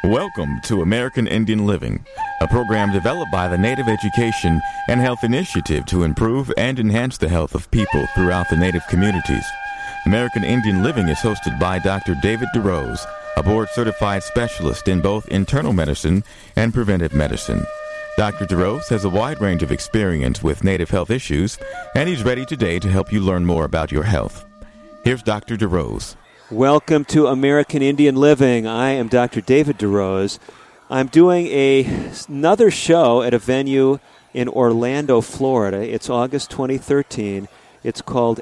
Welcome to American Indian Living, a program developed by the Native Education and Health Initiative to improve and enhance the health of people throughout the Native communities. American Indian Living is hosted by Dr. David DeRose, a board-certified specialist in both internal medicine and preventive medicine. Dr. DeRose has a wide range of experience with Native health issues, and he's ready today to help you learn more about your health. Here's Dr. DeRose. Welcome to American Indian Living. I am Dr. David DeRose. I'm doing another show at a venue in Orlando, Florida. It's August 2013. It's called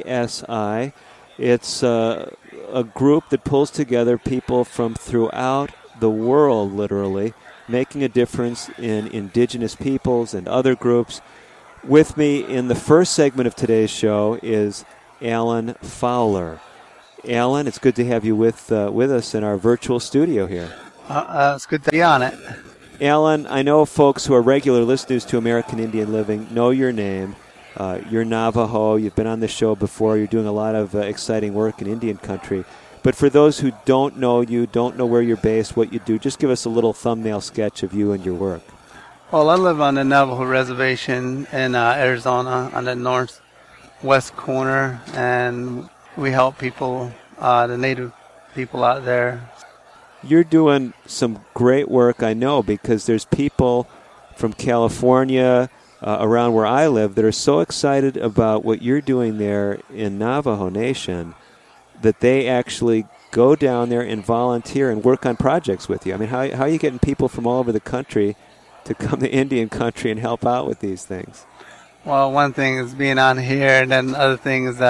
ASI. It's a group that pulls together people from throughout the world, literally, making a difference in indigenous peoples and other groups. With me in the first segment of today's show is Alan Fowler. Alan, it's good to have you with us in our virtual studio here. It's good to be on it. Alan, I know folks who are regular listeners to American Indian Living know your name. You're Navajo. You've been on the show before. You're doing a lot of exciting work in Indian country. But for those who don't know you, don't know where you're based, what you do, just give us a little thumbnail sketch of you and your work. Well, I live on the Navajo Reservation in Arizona on the northwest corner, and we help people, the Native people out there. You're doing some great work, I know, because there's people from California, around where I live, that are so excited about what you're doing there in Navajo Nation that they actually go down there and volunteer and work on projects with you. I mean, how are you getting people from all over the country to come to Indian country and help out with these things? Well, one thing is being on here, and then the other thing is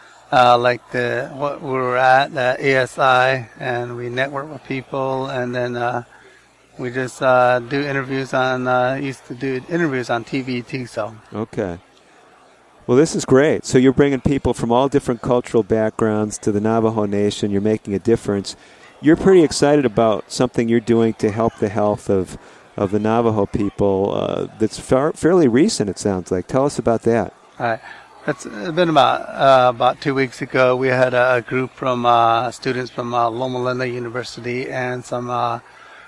like what we were at, ASI, and we network with people, and then we just do interviews on, used to do interviews on TV too, so. Okay. Well, this is great. So you're bringing people from all different cultural backgrounds to the Navajo Nation. You're making a difference. You're pretty excited about something you're doing to help the health of the Navajo people that's fairly recent, it sounds like. Tell us about that. All right. It's been about 2 weeks ago. We had a group from students from Loma Linda University and some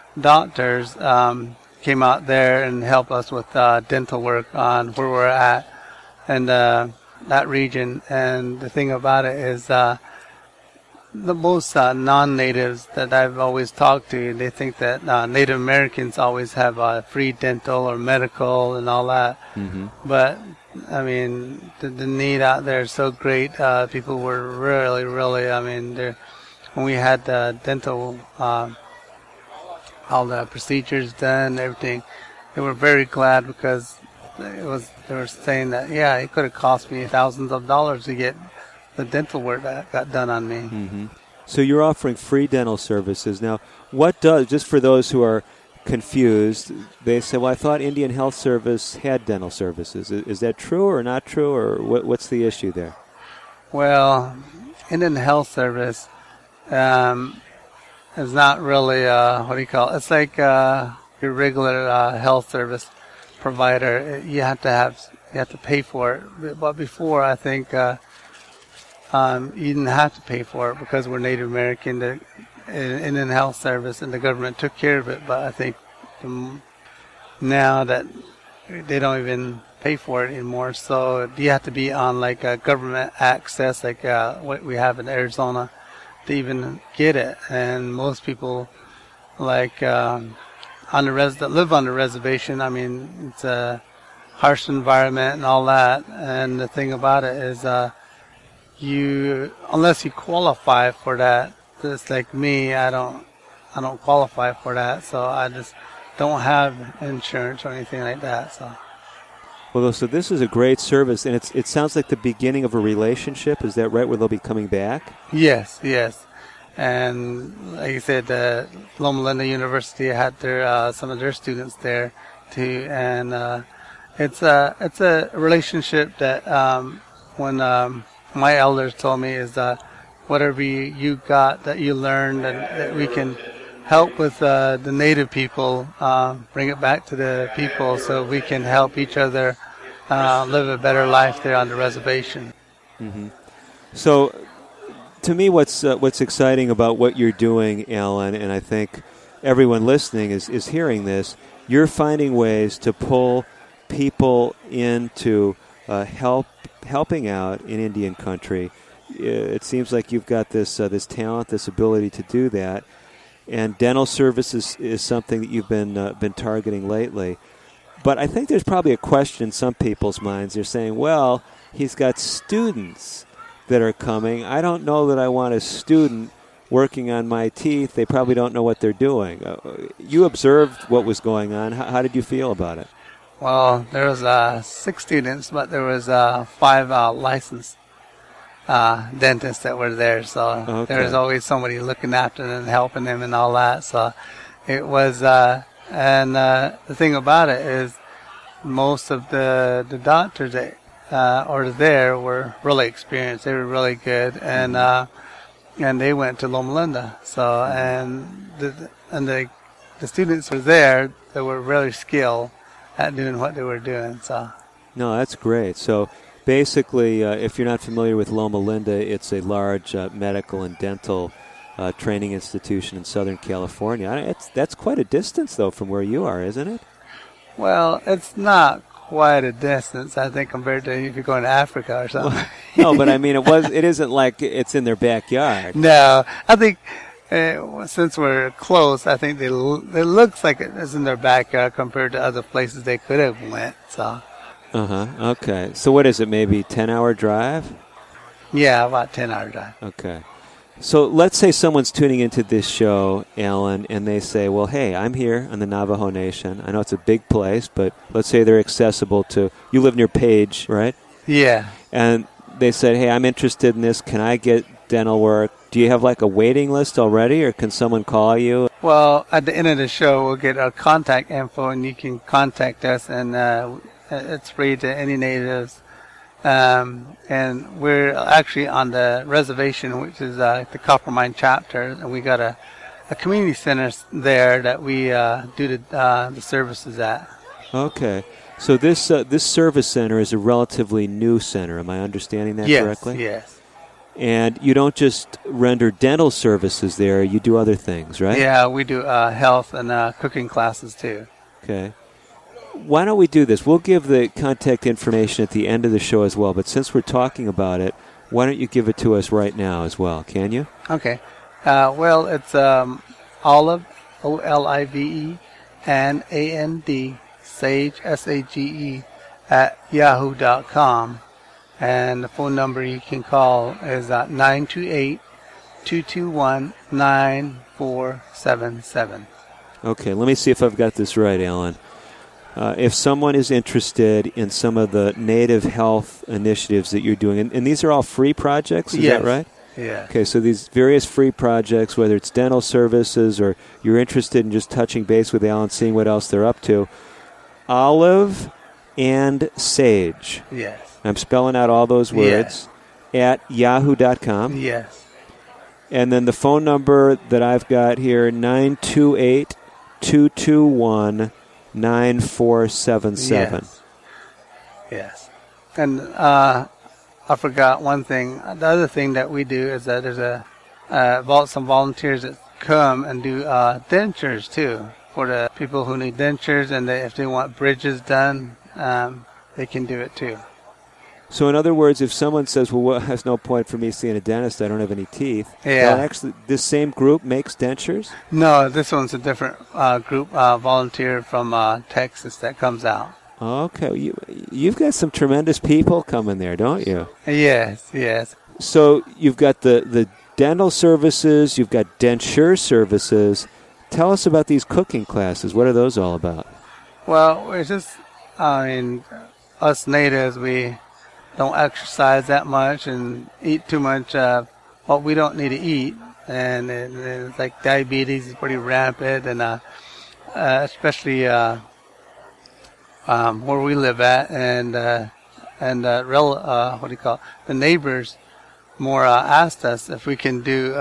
doctors came out there and helped us with dental work on where we're at and that region. And the thing about it is the most non-natives that I've always talked to, they think that Native Americans always have free dental or medical and all that. Mm-hmm. But I mean, the need out there is so great. People were really, I mean, when we had the dental, all the procedures done, everything, they were very glad because they were saying that, yeah, it could have cost me thousands of dollars to get the dental work that got done on me. Mm-hmm. So you're offering free dental services. Now, just for those who are confused, they say, well, I thought Indian Health Service had dental services. Is that true or not true, or what's the issue there? Well, Indian Health Service is not really, it's like your regular health service provider. You have to pay for it. But before, I think you didn't have to pay for it because we're Native American. The Indian Health Service and the government took care of it. But I think now that they don't even pay for it anymore, so you have to be on like a government access, like what we have in Arizona, to even get it. And most people, like that live on the reservation, I mean, it's a harsh environment and all that. And the thing about it is, unless you qualify for that, just like me, I don't qualify for that, so I just don't have insurance or anything like that. So. Well, so this is a great service, and it sounds like the beginning of a relationship. Is that right, where they'll be coming back? Yes. And like you said, Loma Linda University had some of their students there too, and it's a relationship that when my elders told me is whatever you got that you learned, and that we can help with the Native people, bring it back to the people so we can help each other live a better life there on the reservation. Mm-hmm. So to me, what's exciting about what you're doing, Alan, and I think everyone listening is hearing this, you're finding ways to pull people into helping out in Indian country. It seems like you've got this talent, this ability to do that, and dental services is something that you've been targeting lately. But I think there's probably a question in some people's minds. They're saying, well, he's got students that are coming. I don't know that I want a student working on my teeth. They probably don't know what they're doing. You observed what was going on. How did you feel about it? Well, there was 6 students, but there was 5 licensed dentists that were there. So there was always somebody looking after them and helping them and all that. So it was, and the thing about it is most of the doctors that are there were really experienced. They were really good, and they went to Loma Linda. So and the students were there that were really skilled at doing what they were doing. So no, that's great. So basically, if you're not familiar with Loma Linda, it's a large medical and dental training institution in Southern California. That's quite a distance, though, from where you are, isn't it? Well, it's not quite a distance, I think, compared to if you're going to Africa or something. Well, no, but I mean, it isn't like it's in their backyard. No, I think since we're close, I think it looks like it's in their backyard compared to other places they could have went. So. Okay. So what is it? Maybe 10-hour drive? Yeah, about 10-hour drive. Okay. So let's say someone's tuning into this show, Alan, and they say, well, hey, I'm here on the Navajo Nation. I know it's a big place, but let's say they're accessible to, you live near Page, right? Yeah. And they said, hey, I'm interested in this. Can I get dental work? Do you have like a waiting list already, or can someone call you? Well, at the end of the show, we'll get our contact info, and you can contact us, and it's free to any natives. And we're actually on the reservation, which is the Coppermine chapter, and we got a community center there that we do the services at. Okay. So this service center is a relatively new center. Am I understanding that correctly? Yes. And you don't just render dental services there. You do other things, right? Yeah, we do health and cooking classes too. Okay. Why don't we do this? We'll give the contact information at the end of the show as well, but since we're talking about it, why don't you give it to us right now as well, can you? Okay. Well, it's Olive, O-L-I-V-E, and A-N-D, Sage, S-A-G-E, at yahoo.com. And the phone number you can call is 928-221-9477. Okay, let me see if I've got this right, Alan. If someone is interested in some of the native health initiatives that you're doing, and these are all free projects, is that right? Yeah. Okay, so these various free projects, whether it's dental services or you're interested in just touching base with Alan, seeing what else they're up to, Olive and Sage. Yes. I'm spelling out all those words at yahoo.com. Yes. And then the phone number that I've got here, 928-221-9477. Yes. And I forgot one thing. The other thing that we do is that there's some volunteers that come and do dentures too for the people who need dentures, and if they want bridges done, they can do it too. So in other words, if someone says, well, there's no point for me seeing a dentist, I don't have any teeth. Yeah. Well, actually, this same group makes dentures? No, this one's a different group, volunteer from Texas that comes out. Okay. You've got some tremendous people coming there, don't you? Yes, yes. So you've got the dental services, you've got denture services. Tell us about these cooking classes. What are those all about? Well, it's just, us natives, we don't exercise that much and eat too much what we don't need to eat, and it's like diabetes is pretty rampant, and especially where we live at, and the neighbors more asked us if we can do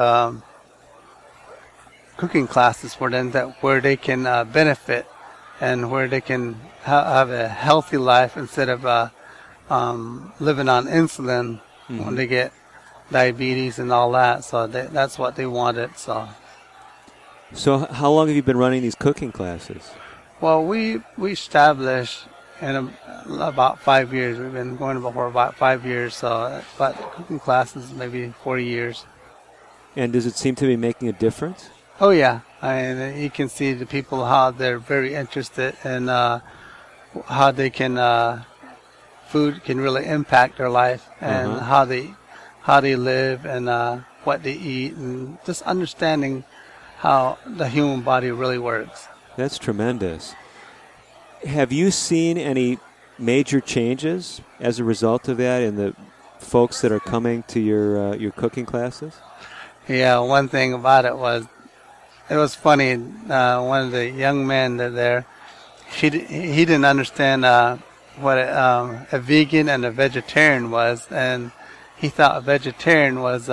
cooking classes for them where they can benefit and where they can have a healthy life instead of living on insulin when they get diabetes and all that. So that's what they wanted. So So how long have you been running these cooking classes? Well, we established in about 5 years. We've been going for about 5 years, so but cooking classes maybe 40 years. And does it seem to be making a difference? Oh yeah, I mean, you can see the people how they're very interested in how they can food can really impact their life and how they live and what they eat and just understanding how the human body really works. That's tremendous. Have you seen any major changes as a result of that in the folks that are coming to your cooking classes? Yeah, one thing about it was funny. One of the young men there, he didn't understand what a vegan and a vegetarian was, and he thought a vegetarian was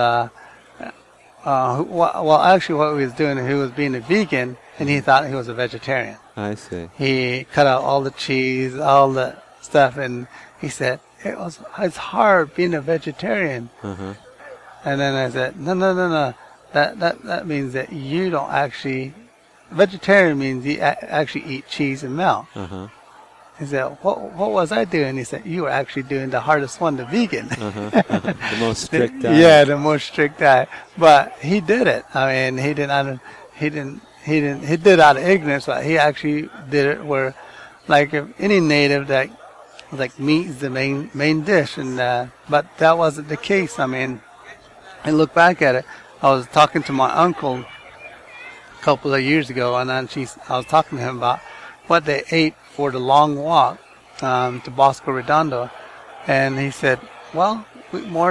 well, actually what he was doing, he was being a vegan, and he thought he was a vegetarian. I see. He cut out all the cheese, all the stuff, and he said, it's hard being a vegetarian. Uh-huh. And then I said, no. That means that you don't actually, vegetarian means you actually eat cheese and milk. Uh-huh. He said, what was I doing? He said, you were actually doing the hardest one, the vegan. The most strict diet. Yeah, the most strict diet. But he did it. I mean, he did it out of ignorance, but he actually did it where, like if any native that, like meat is the main dish, and but that wasn't the case. I mean, I look back at it. I was talking to my uncle a couple of years ago, and then I was talking to him about what they ate for the long walk to Bosco Redondo, and he said, "Well, we more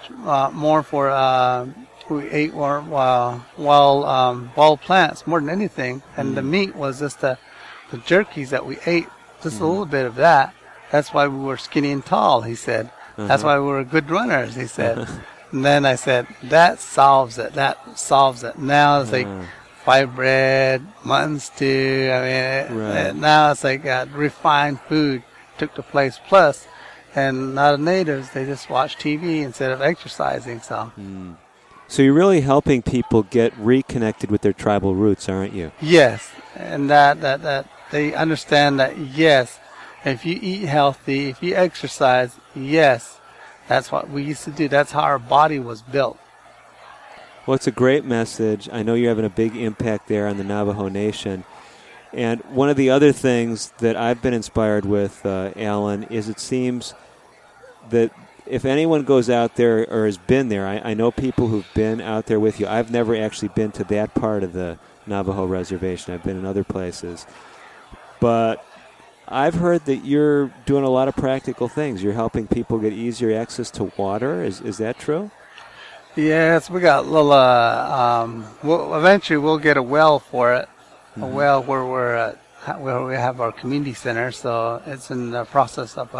we ate more wild plants more than anything, and the meat was just the jerkies that we ate, just a little bit of that. That's why we were skinny and tall." He said, "That's why we were good runners." He said. And then I said, that solves it. Now it's like fried bread, mutton stew. I mean, now it's like refined food took the place. Plus, and not the natives, they just watch TV instead of exercising. So you're really helping people get reconnected with their tribal roots, aren't you? Yes, and that they understand that, yes, if you eat healthy, if you exercise, yes, that's what we used to do. That's how our body was built. Well, it's a great message. I know you're having a big impact there on the Navajo Nation. And one of the other things that I've been inspired with, Alan, is it seems that if anyone goes out there or has been there, I know people who've been out there with you. I've never actually been to that part of the Navajo reservation. I've been in other places. But I've heard that you're doing a lot of practical things. You're helping people get easier access to water. Is that true? Yes, we got a little. Eventually, we'll get a well for it. A well where we have our community center. So it's in the process of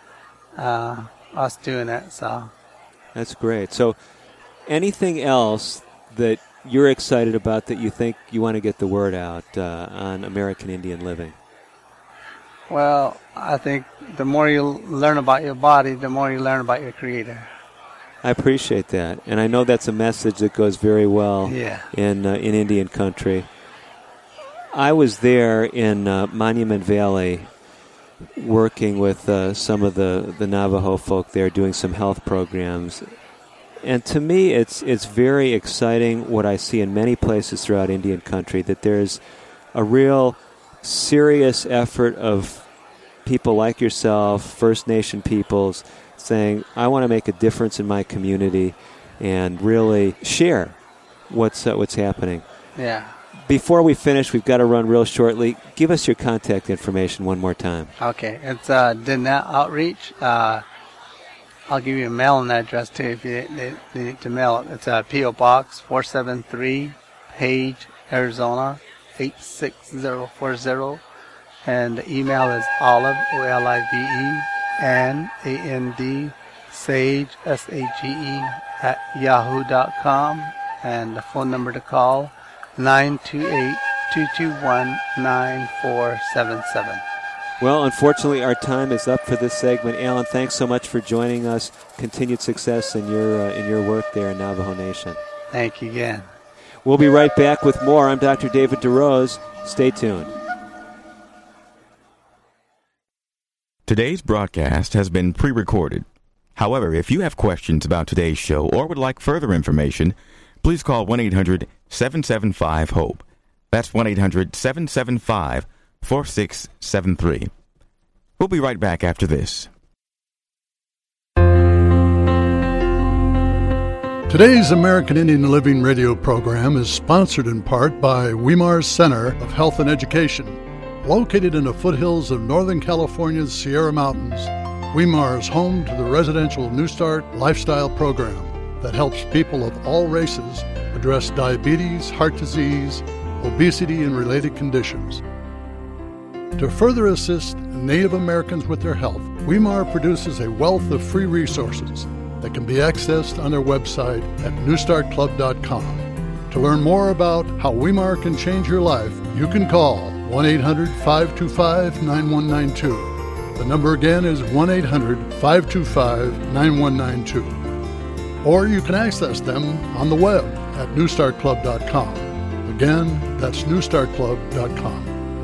us doing it. So that's great. So, anything else that you're excited about that you think you want to get the word out on American Indian living? Well, I think the more you learn about your body, the more you learn about your Creator. I appreciate that, and I know that's a message that goes very well in Indian country. I was there in Monument Valley working with some of the Navajo folk there doing some health programs. And to me, it's very exciting what I see in many places throughout Indian country, that there's a real serious effort of people like yourself, First Nation peoples, saying, I want to make a difference in my community and really share what's happening. Yeah. Before we finish, we've got to run real shortly. Give us your contact information one more time. Okay. It's Danette Outreach. I'll give you a mailing address, too, if you need to mail it. It's P.O. Box 473, Page, Arizona, 86040. And the email is Olive, OLIVE, and Sage, SAGE, @yahoo.com. And the phone number to call, 928-221-9477. Well, unfortunately, our time is up for this segment. Alan, thanks so much for joining us. Continued success in your work there in Navajo Nation. Thank you again. We'll be right back with more. I'm Dr. David DeRose. Stay tuned. Today's broadcast has been pre-recorded. However, if you have questions about today's show or would like further information, please call 1-800-775-HOPE. That's 1-800-775-4673. We'll be right back after this. Today's American Indian Living radio program is sponsored in part by Weimar Center of Health and Education. Located in the foothills of Northern California's Sierra Mountains, Weimar is home to the residential New Start lifestyle program that helps people of all races address diabetes, heart disease, obesity, and related conditions. To further assist Native Americans with their health, Weimar produces a wealth of free resources that can be accessed on their website at newstartclub.com. To learn more about how Weimar can change your life, you can call 1-800-525-9192. The number again is 1-800-525-9192. Or you can access them on the web at newstartclub.com. Again, that's newstartclub.com.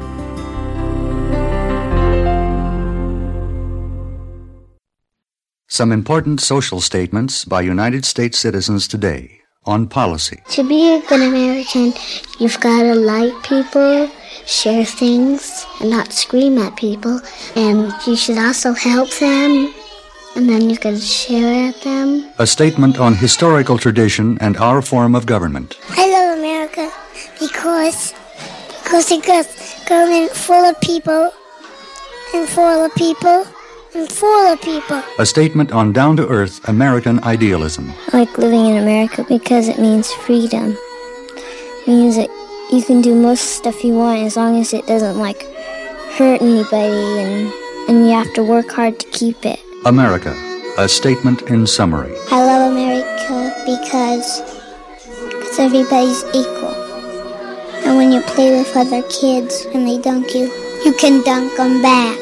Some important social statements by United States citizens today on policy. To be a good American, you've got to like people, share things, and not scream at people. And you should also help them, and then you can share at them. A statement on historical tradition and our form of government. I love America because it got government full of people, and full of people, and full of people. A statement on down-to-earth American idealism. I like living in America because it means freedom. It means that you can do most stuff you want as long as it doesn't, hurt anybody, and you have to work hard to keep it. America, a statement in summary. I love America because everybody's equal. And when you play with other kids and they dunk you, you can dunk them back.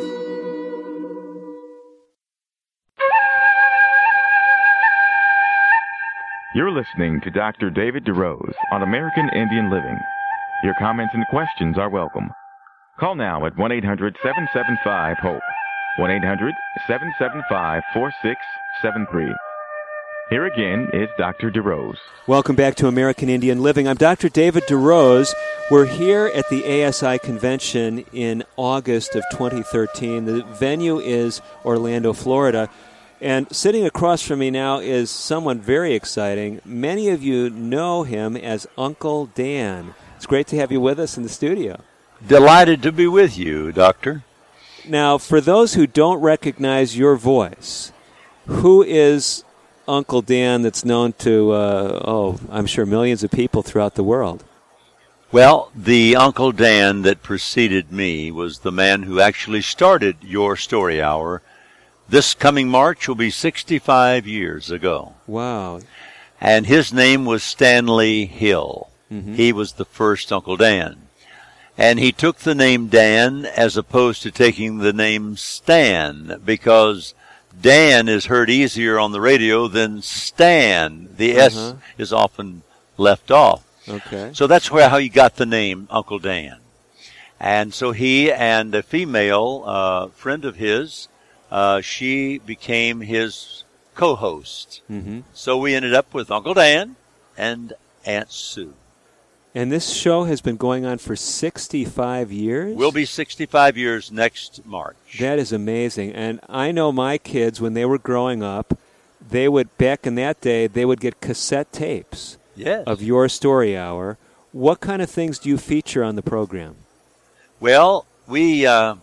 You're listening to Dr. David DeRose on American Indian Living. Your comments and questions are welcome. Call now at 1-800-775-HOPE, 1-800-775-4673. Here again is Dr. DeRose. Welcome back to American Indian Living. I'm Dr. David DeRose. We're here at the ASI convention in August of 2013. The venue is Orlando, Florida. And sitting across from me now is someone very exciting. Many of you know him as Uncle Dan. It's great to have you with us in the studio. Delighted to be with you, Doctor. Now, for those who don't recognize your voice, who is Uncle Dan that's known to, I'm sure millions of people throughout the world? Well, the Uncle Dan that preceded me was the man who actually started your story hour. This coming March will be 65 years ago. Wow. And his name was Stanley Hill. Mm-hmm. He was the first Uncle Dan. And he took the name Dan as opposed to taking the name Stan, because Dan is heard easier on the radio than Stan. The S is often left off. Okay. So that's how he got the name Uncle Dan. And so he and a female friend of his, she became his co-host. Mm-hmm. So we ended up with Uncle Dan and Aunt Sue. And this show has been going on for 65 years? We'll be 65 years next March. That is amazing. And I know my kids, when they were growing up, they would, back in that day, they would get cassette tapes of your story hour. What kind of things do you feature on the program? Well, we have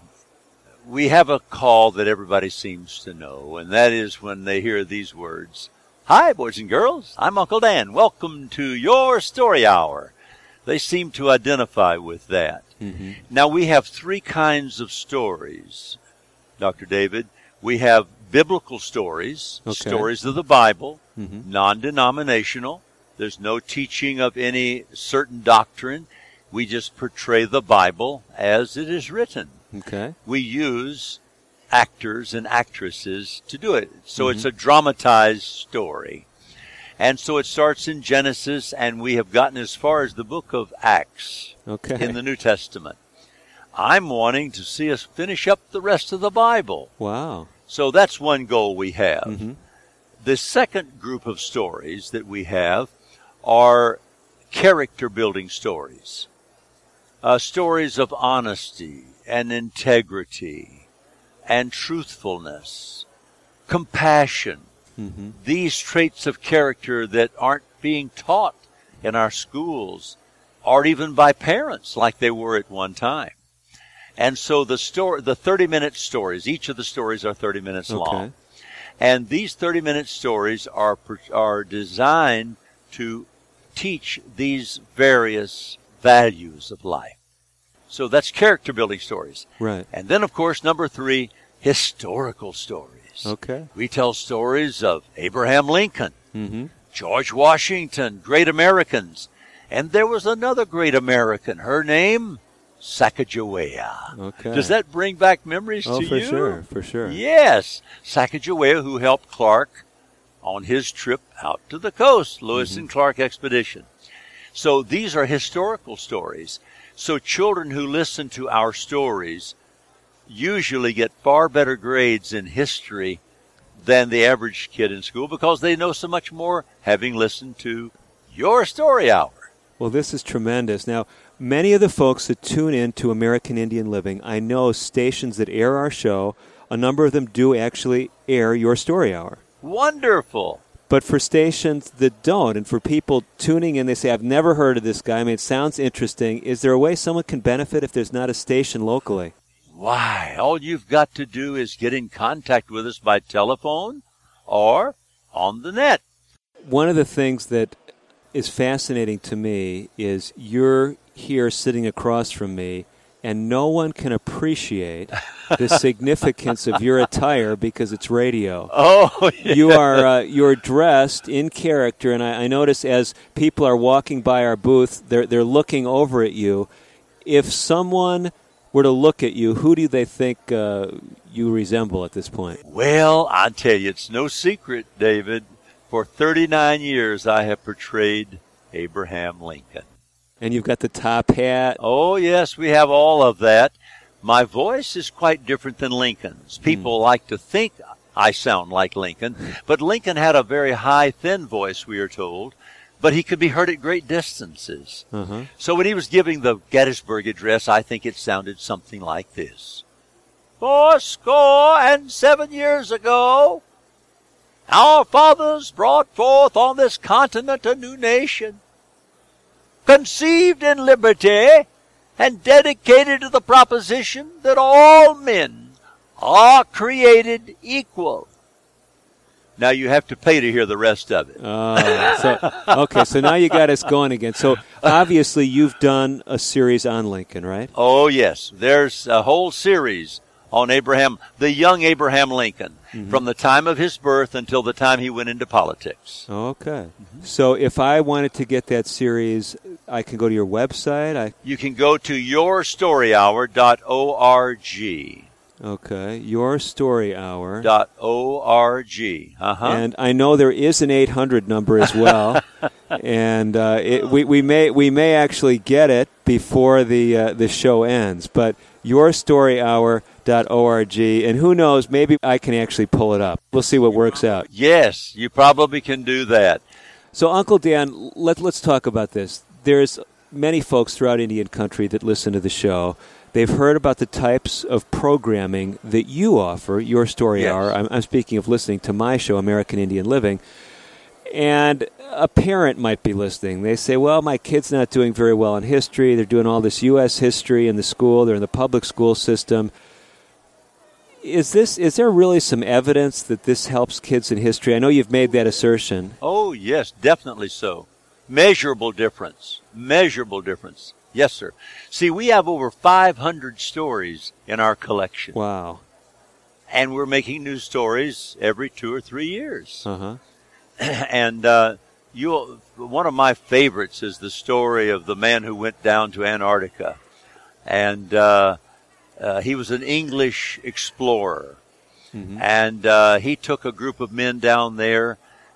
a call that everybody seems to know, and that is when they hear these words. Hi, boys and girls. I'm Uncle Dan. Welcome to your story hour. They seem to identify with that. Mm-hmm. Now, we have three kinds of stories, Dr. David. We have biblical stories, stories of the Bible, non-denominational. There's no teaching of any certain doctrine. We just portray the Bible as it is written. Okay. We use actors and actresses to do it. So it's a dramatized story. And so it starts in Genesis, and we have gotten as far as the book of Acts in the New Testament. I'm wanting to see us finish up the rest of the Bible. Wow. So that's one goal we have. Mm-hmm. The second group of stories that we have are character-building stories. Stories of honesty and integrity and truthfulness, compassion. Mm-hmm. These traits of character that aren't being taught in our schools or even by parents like they were at one time. And so the 30-minute stories, each of the stories are 30 minutes long. And these 30-minute stories are designed to teach these various values of life. So that's character-building stories. Right. And then, of course, number 3, historical stories. Okay. We tell stories of Abraham Lincoln, Mm-hmm. George Washington, great Americans. And there was another great American. Her name, Sacagawea. Okay. Does that bring back memories to for you? sure, for sure. Yes. Sacagawea, who helped Clark on his trip out to the coast, Lewis and Clark expedition. So these are historical stories. So children who listen to our stories usually get far better grades in history than the average kid in school because they know so much more having listened to your story hour. Well, this is tremendous. Now, many of the folks that tune in to American Indian Living, I know stations that air our show, a number of them do actually air your story hour. Wonderful. But for stations that don't, and for people tuning in, they say, I've never heard of this guy. I mean, it sounds interesting. Is there a way someone can benefit if there's not a station locally? Why, all you've got to do is get in contact with us by telephone or on the net. One of the things that is fascinating to me is you're here sitting across from me, and no one can appreciate the significance of your attire because it's radio. Oh, yeah. You're dressed in character, and I notice as people are walking by our booth, they're looking over at you. If someone were to look at you, who do they think you resemble at this point? Well, I'll tell you, it's no secret, David. For 39 years, I have portrayed Abraham Lincoln. And you've got the top hat. Oh, yes, we have all of that. My voice is quite different than Lincoln's. People like to think I sound like Lincoln, but Lincoln had a very high, thin voice, we are told, but he could be heard at great distances. Uh-huh. So when he was giving the Gettysburg Address, I think it sounded something like this. 70 years ago, our fathers brought forth on this continent a new nation, conceived in liberty and dedicated to the proposition that all men are created equal. Now you have to pay to hear the rest of it. So now you got us going again. So obviously you've done a series on Lincoln, right? Oh, yes. There's a whole series on Abraham, the young Abraham Lincoln, from the time of his birth until the time he went into politics. Okay. So if I wanted to get that series, I can go to your website? You can go to yourstoryhour.org. Okay, yourstoryhour.org. And I know there is an 800 number as well, and we may actually get it before the show ends. But yourstoryhour.org, and who knows, maybe I can actually pull it up. We'll see what works out. Yes, you probably can do that. So, Uncle Dan, let's talk about this. There's many folks throughout Indian country that listen to the show. They've heard about the types of programming that you offer, Your Story Hour. I'm speaking of listening to my show, American Indian Living. And a parent might be listening. They say, well, my kid's not doing very well in history. They're doing all this U.S. history in the school. They're in the public school system. Is there really some evidence that this helps kids in history? I know you've made that assertion. Oh, yes, definitely so. Measurable difference. Measurable difference. Yes, sir. See, we have over 500 stories in our collection. Wow. And we're making new stories every 2 or 3 years. Uh-huh. And one of my favorites is the story of the man who went down to Antarctica. And he was an English explorer. And he took a group of men down there,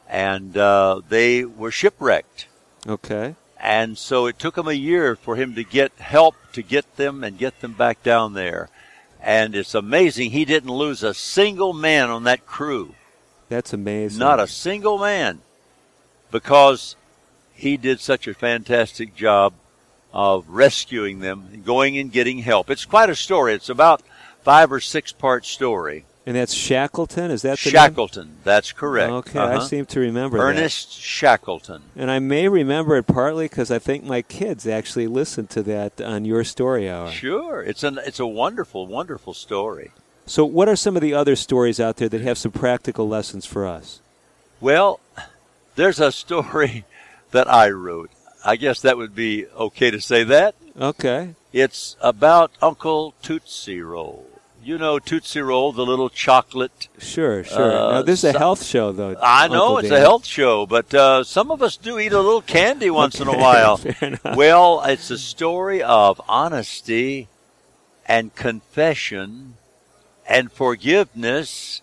and they were shipwrecked. Okay. And so it took him a year for him to get help to get them and get them back down there. And it's amazing he didn't lose a single man on that crew. That's amazing. Not a single man, because he did such a fantastic job of rescuing them, going and getting help. It's quite a story. It's about 5 or 6 part story. And that's Shackleton? Is that the Shackleton, name? that's correct. Okay, I seem to remember Ernest Shackleton. And I may remember it partly because I think my kids actually listened to that on Your Story Hour. Sure. It's a wonderful, wonderful story. So what are some of the other stories out there that have some practical lessons for us? Well, there's a story that I wrote. I guess that would be okay to say that. Okay. It's about Uncle Tootsie Roll. You know Tootsie Roll, the little chocolate. Sure. Now, this is a health show, though. I know, Uncle it's Dan. a health show, but some of us do eat a little candy once in a while. Fair enough. Well, it's a story of honesty and confession and forgiveness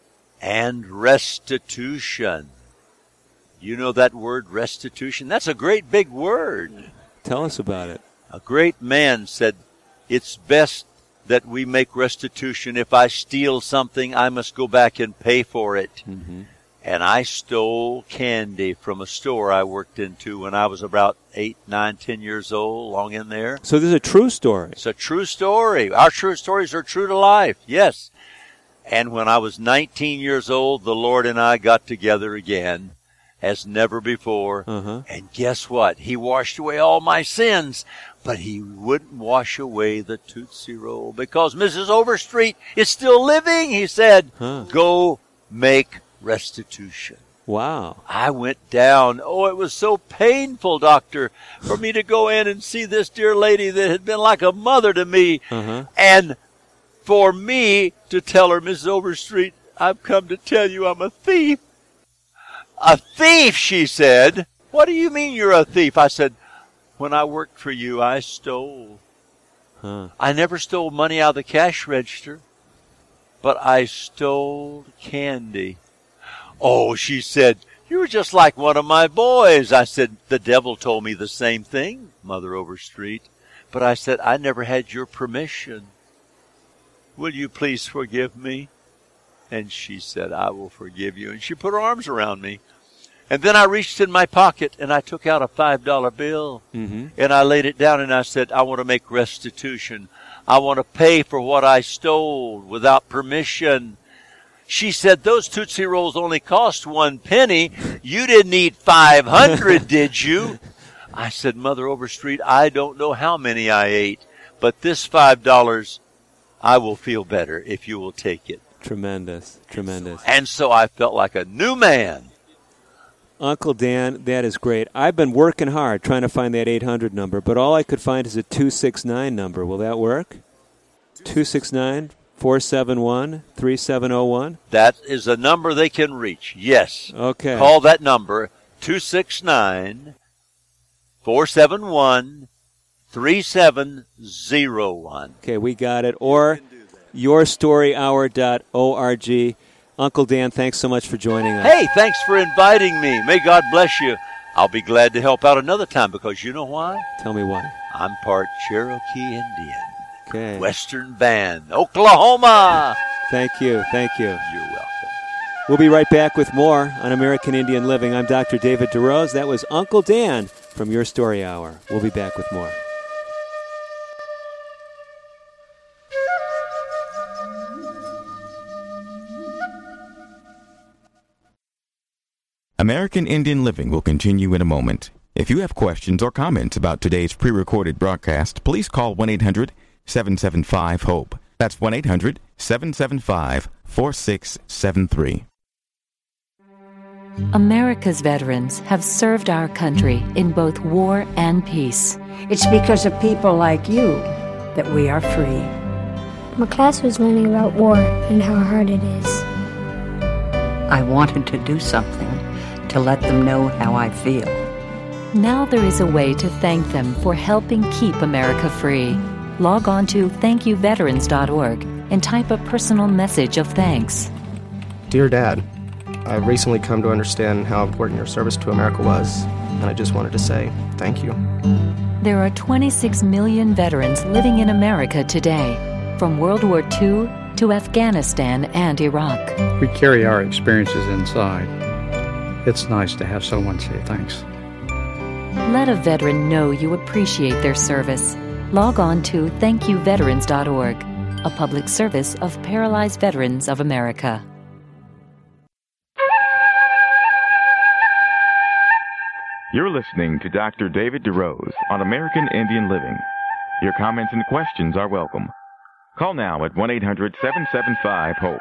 and restitution. You know that word, restitution? That's a great big word. Tell us about it. A great man said, it's best that we make restitution. If I steal something, I must go back and pay for it. Mm-hmm. And I stole candy from a store I worked into when I was about 8, 9, 10 years old, long in there. So this is a true story. It's a true story. Our true stories are true to life, yes. And when I was 19 years old, the Lord and I got together again as never before. Uh-huh. And guess what? He washed away all my sins, but he wouldn't wash away the Tootsie Roll because Mrs. Overstreet is still living, he said. Go make restitution. Wow. I went down. Oh, it was so painful, doctor, for me to go in and see this dear lady that had been like a mother to me. Uh-huh. And for me to tell her, Mrs. Overstreet, I've come to tell you I'm a thief. A thief, she said. What do you mean you're a thief? I said, when I worked for you, I stole. I never stole money out of the cash register, but I stole candy. Oh, she said, you were just like one of my boys. I said, the devil told me the same thing, Mother Overstreet. But I said, I never had your permission. Will you please forgive me? And she said, I will forgive you. And she put her arms around me. And then I reached in my pocket and I took out a $5 bill. Mm-hmm. And I laid it down and I said, I want to make restitution. I want to pay for what I stole without permission. She said, those Tootsie Rolls only cost 1 penny. You didn't eat 500, did you? I said, Mother Overstreet, I don't know how many I ate, but this $5, I will feel better if you will take it. Tremendous. And so I felt like a new man. Uncle Dan, that is great. I've been working hard trying to find that 800 number, but all I could find is a 269 number. Will that work? 269-471-3701? That is a number they can reach, yes. Okay. Call that number, 269-471-3701. Okay, we got it. Or yourstoryhour.org. Uncle Dan, thanks so much for joining us. Hey, thanks for inviting me. May God bless you. I'll be glad to help out another time because you know why? Tell me why. I'm part Cherokee Indian. Okay. Western Band, Oklahoma. Thank you. You're welcome. We'll be right back with more on American Indian Living. I'm Dr. David DeRose. That was Uncle Dan from Your Story Hour. We'll be back with more. American Indian Living will continue in a moment. If you have questions or comments about today's pre-recorded broadcast, please call 1-800-775-HOPE. That's 1-800-775-4673. America's veterans have served our country in both war and peace. It's because of people like you that we are free. My class was learning about war and how hard it is. I wanted to do something to let them know how I feel. Now there is a way to thank them for helping keep America free. Log on to thankyouveterans.org and type a personal message of thanks. Dear Dad, I've recently come to understand how important your service to America was, and I just wanted to say thank you. There are 26 million veterans living in America today, from World War II to Afghanistan and Iraq. We carry our experiences inside. It's nice to have someone say thanks. Let a veteran know you appreciate their service. Log on to thankyouveterans.org, a public service of Paralyzed Veterans of America. You're listening to Dr. David DeRose on American Indian Living. Your comments and questions are welcome. Call now at 1-800-775-HOPE,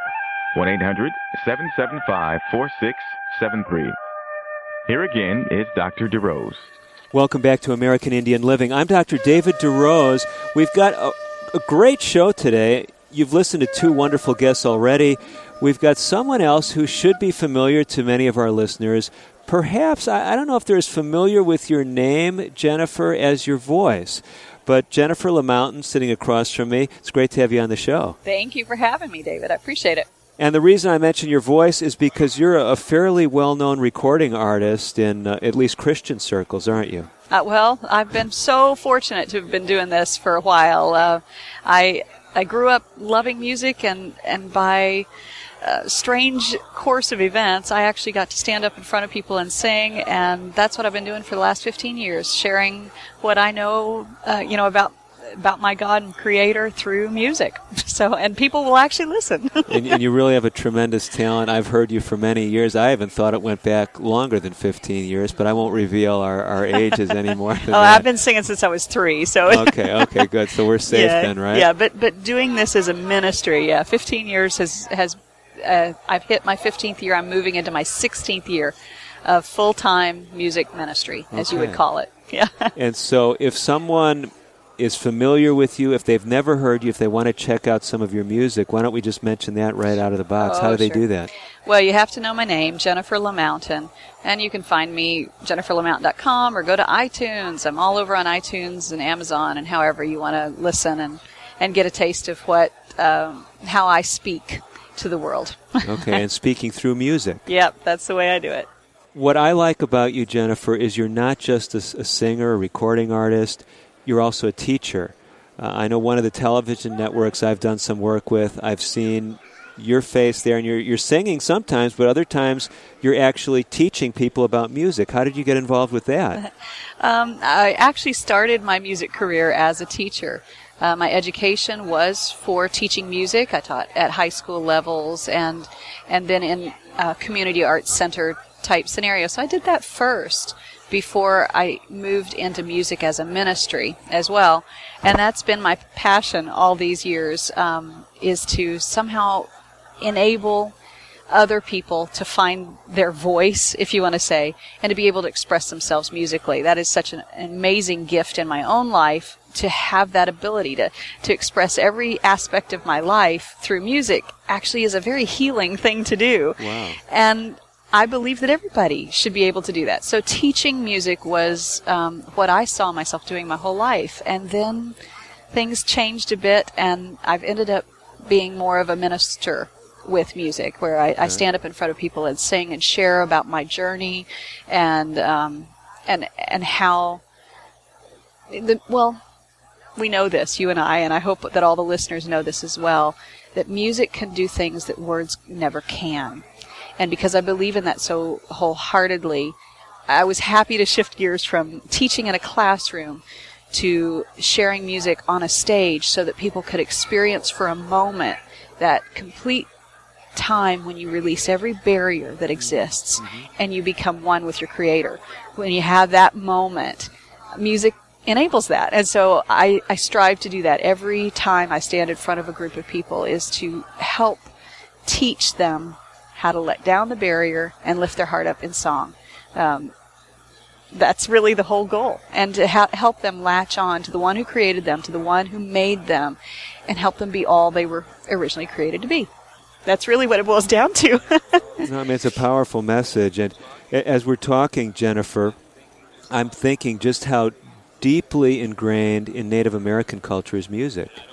1-800-775-4673. Here again is Dr. DeRose. Welcome back to American Indian Living. I'm Dr. David DeRose. We've got a great show today. You've listened to two wonderful guests already. We've got someone else who should be familiar to many of our listeners. Perhaps, I don't know if they're as familiar with your name, Jennifer, as your voice. But Jennifer LaMountain sitting across from me, it's great to have you on the show. Thank you for having me, David. I appreciate it. And the reason I mention your voice is because you're a fairly well-known recording artist in at least Christian circles, aren't you? Well, I've been so fortunate to have been doing this for a while. I grew up loving music, and by a strange course of events, I actually got to stand up in front of people and sing, and that's what I've been doing for the last 15 years, sharing what I know, about my God and Creator through music. So, and people will actually listen. and you really have a tremendous talent. I've heard you for many years. I even thought it went back longer than 15 years, but I won't reveal our ages anymore than that. I've been singing since I was 3. So Okay, good. So we're safe then, right? Yeah, but doing this as a ministry, 15 years has I've hit my 15th year. I'm moving into my 16th year of full-time music ministry, as you would call it. Yeah. And so if someone is familiar with you, if they've never heard you, if they want to check out some of your music, why don't we just mention that right out of the box? How do they do that? Well, you have to know my name, Jennifer LaMountain, and you can find me jenniferlamountain.com or go to iTunes. I'm all over on iTunes and Amazon and however you want to listen and get a taste of what how I speak to the world. Okay, and speaking through music. Yep, that's the way I do it. What I like about you, Jennifer, is you're not just a singer, a recording artist. You're also a teacher. I know one of the television networks I've done some work with, I've seen your face there, and you're singing sometimes, but other times you're actually teaching people about music. How did you get involved with that? I actually started my music career as a teacher. My education was for teaching music. I taught at high school levels and then in community arts center type scenario. So I did that first before I moved into music as a ministry as well. And that's been my passion all these years, is to somehow enable other people to find their voice, if you want to say, and to be able to express themselves musically. That is such an amazing gift in my own life, to have that ability to express every aspect of my life through music actually is a very healing thing to do. Wow. And I believe that everybody should be able to do that. So teaching music was what I saw myself doing my whole life. And then things changed a bit, and I've ended up being more of a minister with music, where I stand up in front of people and sing and share about my journey and how we know this, you and I hope that all the listeners know this as well, that music can do things that words never can. And because I believe in that so wholeheartedly, I was happy to shift gears from teaching in a classroom to sharing music on a stage so that people could experience for a moment that complete time when you release every barrier that exists and you become one with your Creator. When you have that moment, music enables that. And so I strive to do that every time I stand in front of a group of people, is to help teach them how to let down the barrier and lift their heart up in song. That's really the whole goal, and to help them latch on to the one who created them, to the one who made them, and help them be all they were originally created to be. That's really what it boils down to. No, I mean, it's a powerful message. And as we're talking, Jennifer, I'm thinking just how deeply ingrained in Native American culture is music.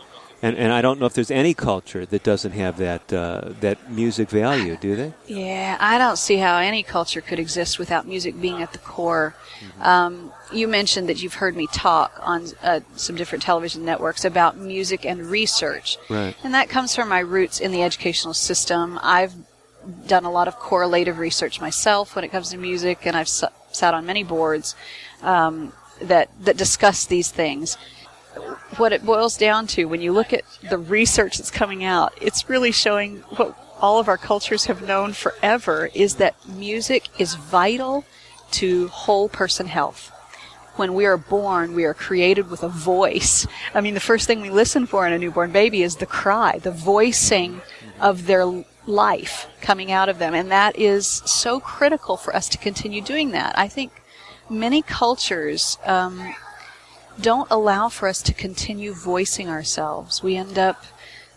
And I don't know if there's any culture that doesn't have that music value, do they? Yeah, I don't see how any culture could exist without music being at the core. You mentioned that you've heard me talk on some different television networks about music and research. Right. And that comes from my roots in the educational system. I've done a lot of correlative research myself when it comes to music, and I've sat on many boards that discuss these things. What it boils down to, when you look at the research that's coming out, it's really showing what all of our cultures have known forever, is that music is vital to whole person health. When we are born, we are created with a voice. I mean, the first thing we listen for in a newborn baby is the cry, the voicing of their life coming out of them. And that is so critical for us to continue doing that. I think many cultures don't allow for us to continue voicing ourselves. We end up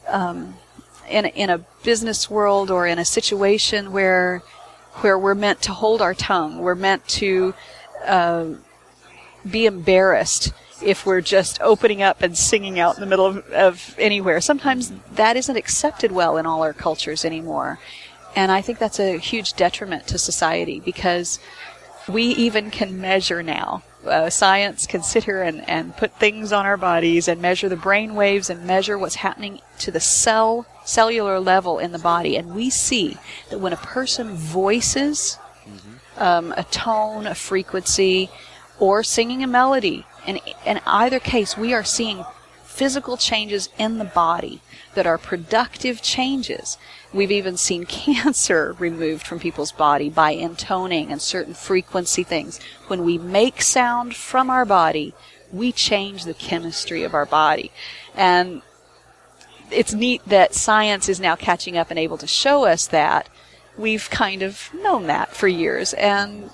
in a business world or in a situation where we're meant to hold our tongue. We're meant to be embarrassed if we're just opening up and singing out in the middle of anywhere. Sometimes that isn't accepted well in all our cultures anymore. And I think that's a huge detriment to society, because we even can measure now. Science can sit here and put things on our bodies and measure the brain waves and measure what's happening to the cellular level in the body. And we see that when a person voices a tone, a frequency, or singing a melody, in either case, we are seeing physical changes in the body that are productive changes. We've even seen cancer removed from people's body by intoning and certain frequency things. When we make sound from our body, we change the chemistry of our body. And it's neat that science is now catching up and able to show us that. We've kind of known that for years, and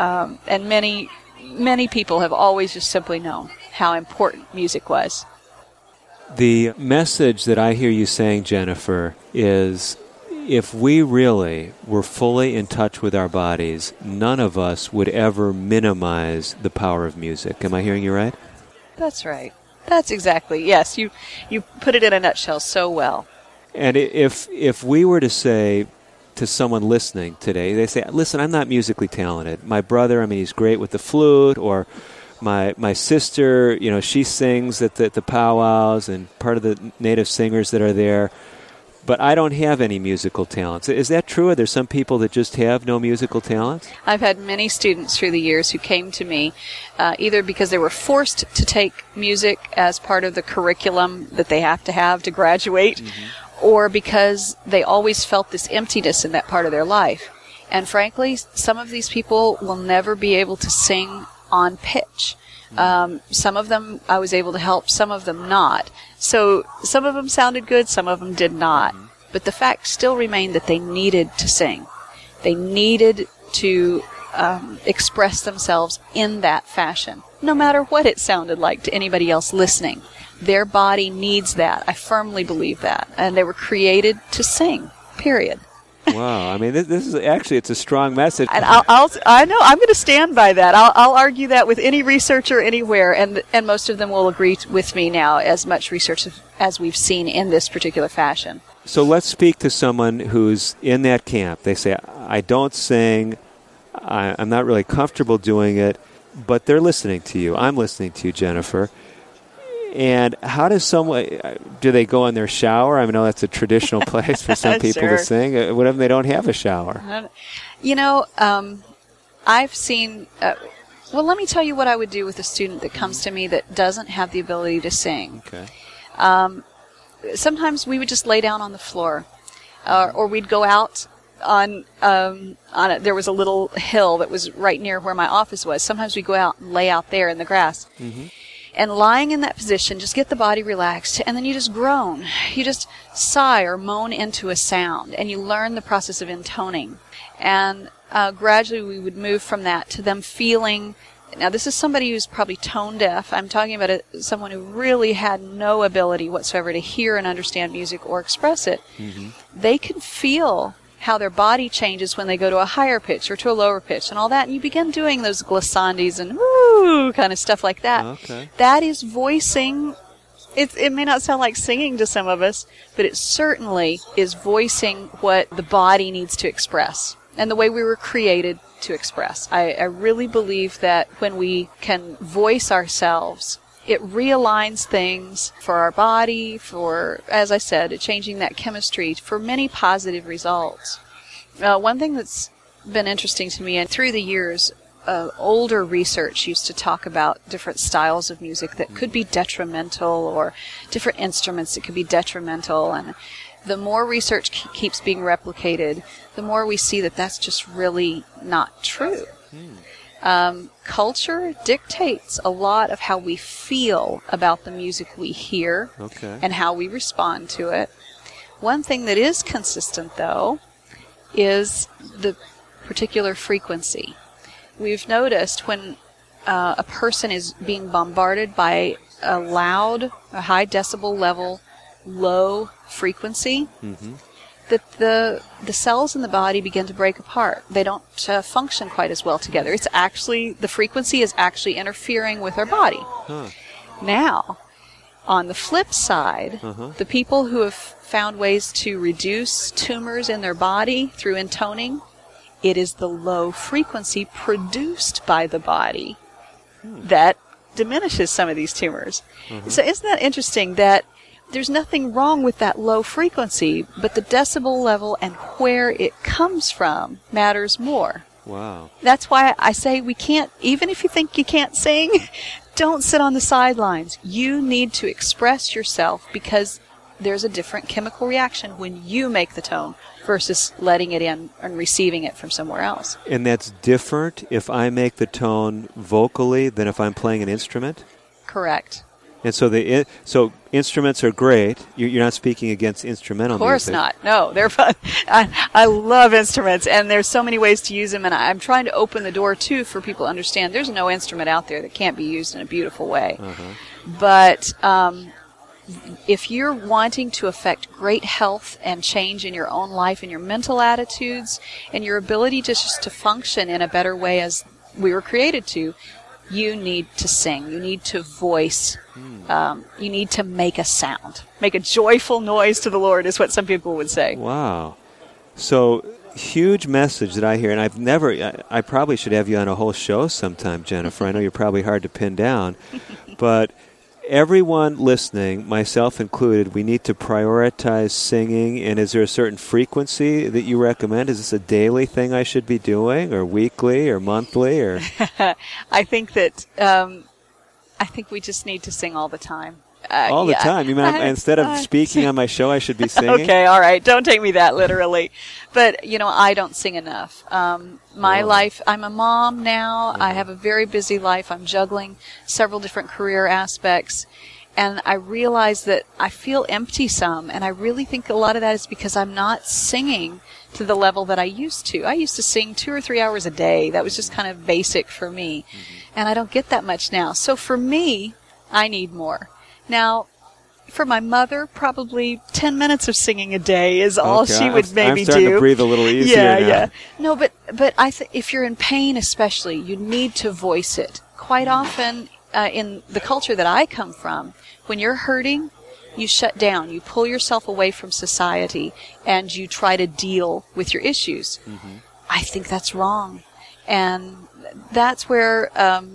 many people have always just simply known how important music was. The message that I hear you saying, Jennifer, is if we really were fully in touch with our bodies, none of us would ever minimize the power of music. Am I hearing you right? That's right. That's exactly, yes. You put it in a nutshell so well. And if we were to say to someone listening today, they say, listen, I'm not musically talented. My brother, he's great with the flute, or my sister, she sings at the powwows and part of the native singers that are there, but I don't have any musical talents. Is that true? Are there some people that just have no musical talents? I've had many students through the years who came to me either because they were forced to take music as part of the curriculum that they have to graduate, or because they always felt this emptiness in that part of their life. And frankly, some of these people will never be able to sing on pitch. Some of them I was able to help, some of them not. So some of them sounded good, some of them did not. But the fact still remained that they needed to sing. They needed to express themselves in that fashion, no matter what it sounded like to anybody else listening. Their body needs that. I firmly believe that. And they were created to sing, period. Wow, this is actually, it's a strong message. And I know, I'm going to stand by that. I'll argue that with any researcher anywhere, and most of them will agree with me now, as much research as we've seen in this particular fashion. So let's speak to someone who's in that camp. They say, I don't sing, I'm not really comfortable doing it, but they're listening to you. I'm listening to you, Jennifer. And how does do they go in their shower? I know that's a traditional place for some people to sing. What if they don't have a shower? I've seen, let me tell you what I would do with a student that comes to me that doesn't have the ability to sing. Okay. Sometimes we would just lay down on the floor, or we'd go out on there was a little hill that was right near where my office was. Sometimes we'd go out and lay out there in the grass. Mm-hmm. And lying in that position, just get the body relaxed, and then you just groan. You just sigh or moan into a sound, and you learn the process of intoning. And gradually we would move from that to them feeling. Now, this is somebody who's probably tone deaf. I'm talking about someone who really had no ability whatsoever to hear and understand music or express it. Mm-hmm. They can feel how their body changes when they go to a higher pitch or to a lower pitch and all that. And you begin doing those glissandis and woo kind of stuff like that. Okay. That is voicing It may not sound like singing to some of us, but it certainly is voicing what the body needs to express and the way we were created to express. I really believe that when we can voice ourselves, it realigns things for our body, for, as I said, changing that chemistry for many positive results. One thing that's been interesting to me, and through the years, older research used to talk about different styles of music that could be detrimental, or different instruments that could be detrimental. And the more research keeps being replicated, the more we see that that's just really not true. Culture dictates a lot of how we feel about the music we hear and how we respond to it. One thing that is consistent, though, is the particular frequency. We've noticed when a person is being bombarded by a loud, a high decibel level, low frequency, that the cells in the body begin to break apart. They don't function quite as well together. It's actually, the frequency is actually interfering with our body. Now, on the flip side, the people who have found ways to reduce tumors in their body through intoning, it is the low frequency produced by the body that diminishes some of these tumors. So isn't that interesting that there's nothing wrong with that low frequency, but the decibel level and where it comes from matters more. Wow. That's why I say we can't, even if you think you can't sing, don't sit on the sidelines. You need to express yourself, because there's a different chemical reaction when you make the tone versus letting it in and receiving it from somewhere else. And that's different if I make the tone vocally than if I'm playing an instrument? Correct. And so so instruments are great. You're not speaking against instrumental music. Of course not. No, they're fun. I love instruments, and there's so many ways to use them, and I'm trying to open the door, too, for people to understand there's no instrument out there that can't be used in a beautiful way. But if you're wanting to affect great health and change in your own life and your mental attitudes and your ability just to function in a better way as we were created to, you need to sing. You need to voice. You need to make a sound. Make a joyful noise to the Lord is what some people would say. Wow. So, huge message that I hear, and I probably should have you on a whole show sometime, Jennifer. I know you're probably hard to pin down, but everyone listening, myself included, we need to prioritize singing. And is there a certain frequency that you recommend? Is this a daily thing I should be doing, or weekly, or monthly, or? I think that I think we just need to sing all the time. All the time? You mean instead of speaking on my show, I should be singing? Okay, all right. Don't take me that literally. But, I don't sing enough. My life, I'm a mom now. I have a very busy life. I'm juggling several different career aspects. And I realize that I feel empty some. And I really think a lot of that is because I'm not singing to the level that I used to. I used to sing 2 or 3 hours a day. That was just kind of basic for me. And I don't get that much now. So for me, I need more. Now, for my mother, probably 10 minutes of singing a day is all she would maybe do. I'm starting to breathe a little easier now. Yeah. No, but if you're in pain especially, you need to voice it. Quite often, in the culture that I come from, when you're hurting, you shut down. You pull yourself away from society, and you try to deal with your issues. I think that's wrong. And that's where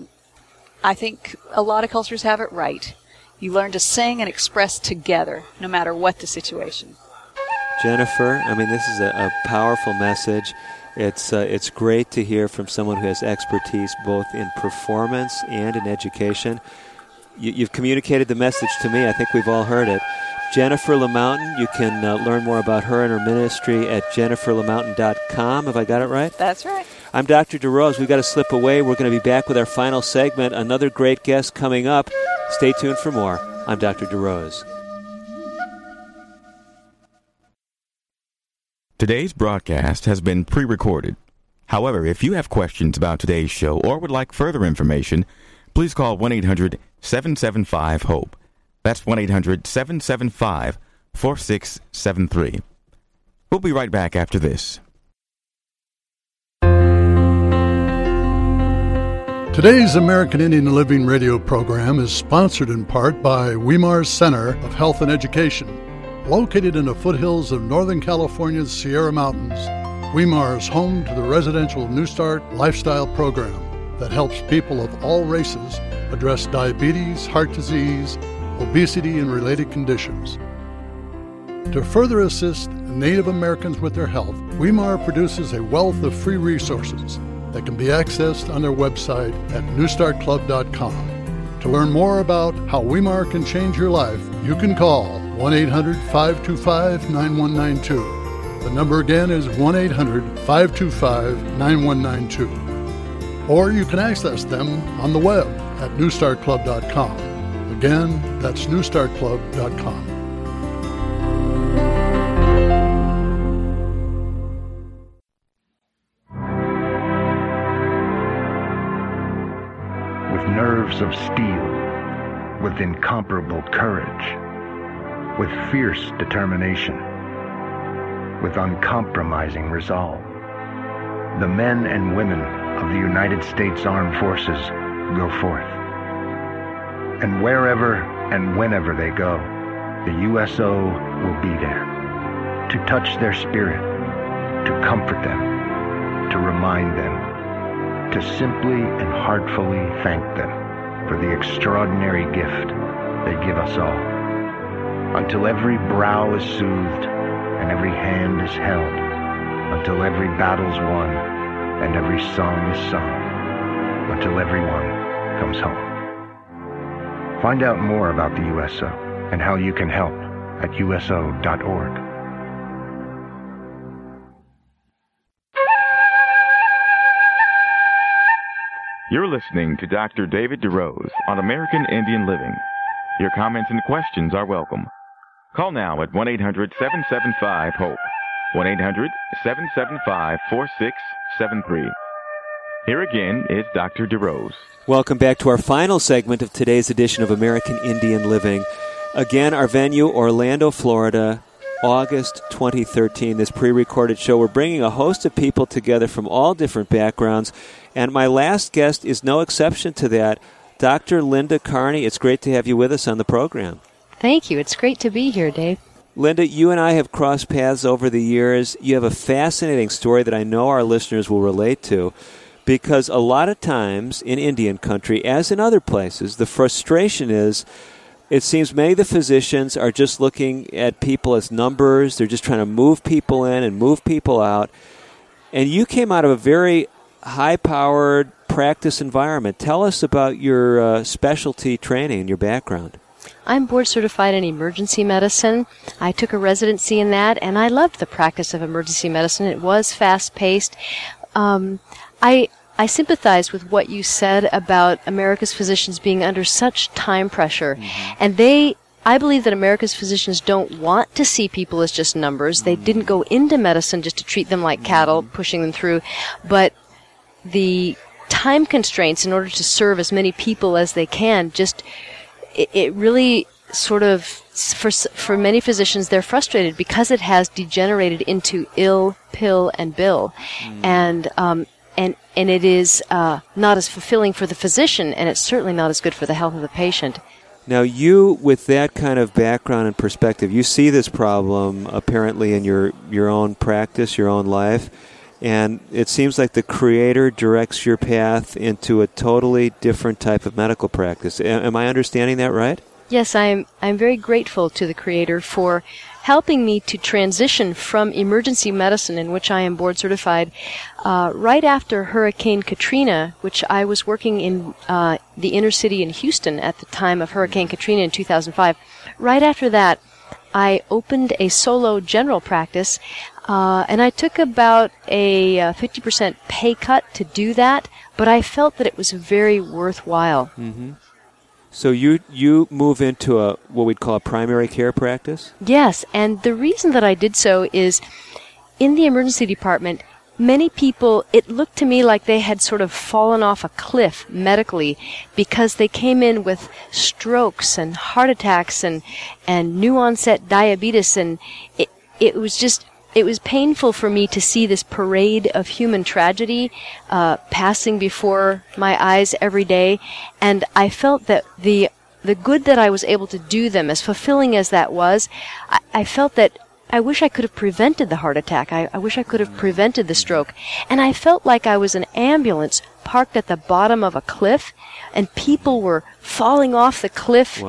I think a lot of cultures have it right. You learn to sing and express together, no matter what the situation. Jennifer, this is a powerful message. It's great to hear from someone who has expertise both in performance and in education. You've communicated the message to me. I think we've all heard it. Jennifer LaMountain, you can learn more about her and her ministry at jenniferlamountain.com. Have I got it right? That's right. I'm Dr. DeRose. We've got to slip away. We're going to be back with our final segment. Another great guest coming up. Stay tuned for more. I'm Dr. DeRose. Today's broadcast has been pre-recorded. However, if you have questions about today's show or would like further information, please call 1-800-775-HOPE. That's 1-800-775-4673. We'll be right back after this. Today's American Indian Living radio program is sponsored in part by Weimar Center of Health and Education. Located in the foothills of Northern California's Sierra Mountains, Weimar is home to the residential New Start lifestyle program that helps people of all races address diabetes, heart disease, obesity, and related conditions. To further assist Native Americans with their health, Weimar produces a wealth of free resources that can be accessed on their website at newstartclub.com. To learn more about how Weimar can change your life, you can call 1-800-525-9192. The number again is 1-800-525-9192. Or you can access them on the web at newstartclub.com. Again, that's newstartclub.com. Nerves of steel, with incomparable courage, with fierce determination, with uncompromising resolve, the men and women of the United States Armed Forces go forth. And wherever and whenever they go, the USO will be there to touch their spirit, to comfort them, to remind them, to simply and heartfully thank them for the extraordinary gift they give us all, until every brow is soothed and every hand is held, until every battle's won and every song is sung, until everyone comes home. Find out more about the USO and how you can help at uso.org. You're listening to Dr. David DeRose on American Indian Living. Your comments and questions are welcome. Call now at 1-800-775-HOPE, 1-800-775-4673. Here again is Dr. DeRose. Welcome back to our final segment of today's edition of American Indian Living. Again, our venue, Orlando, Florida, August 2013, this pre-recorded show. We're bringing a host of people together from all different backgrounds, and my last guest is no exception to that, Dr. Linda Carney. It's great to have you with us on the program. Thank you. It's great to be here, Dave. Linda, you and I have crossed paths over the years. You have a fascinating story that I know our listeners will relate to, because a lot of times in Indian country, as in other places, the frustration is it seems many of the physicians are just looking at people as numbers. They're just trying to move people in and move people out. And you came out of a very high-powered practice environment. Tell us about your specialty training and your background. I'm board certified in emergency medicine. I took a residency in that, and I loved the practice of emergency medicine. It was fast-paced. I sympathize with what you said about America's physicians being under such time pressure. Mm-hmm. And I believe that America's physicians don't want to see people as just numbers. Mm-hmm. They didn't go into medicine just to treat them like cattle, pushing them through. But the time constraints in order to serve as many people as they can, it really sort of, for many physicians, they're frustrated because it has degenerated into ill, pill, and bill. Mm-hmm. And it is not as fulfilling for the physician, and it's certainly not as good for the health of the patient. Now, you, with that kind of background and perspective, you see this problem apparently in your own practice, your own life, and it seems like the Creator directs your path into a totally different type of medical practice. Am I understanding that right? Yes, I'm very grateful to the Creator for helping me to transition from emergency medicine, in which I am board certified, right after Hurricane Katrina, which I was working in the inner city in Houston at the time of Hurricane Katrina in 2005. Right after that, I opened a solo general practice, and I took about a 50% pay cut to do that, but I felt that it was very worthwhile. Mm-hmm. So you move into what we'd call a primary care practice? Yes, and the reason that I did so is in the emergency department, many people, it looked to me like they had sort of fallen off a cliff medically because they came in with strokes and heart attacks and new onset diabetes, and it was just it was painful for me to see this parade of human tragedy passing before my eyes every day, and I felt that the good that I was able to do them, as fulfilling as that was, I felt that I wish I could have prevented the heart attack. I wish I could have prevented the stroke. And I felt like I was an ambulance parked at the bottom of a cliff, and people were falling off the cliff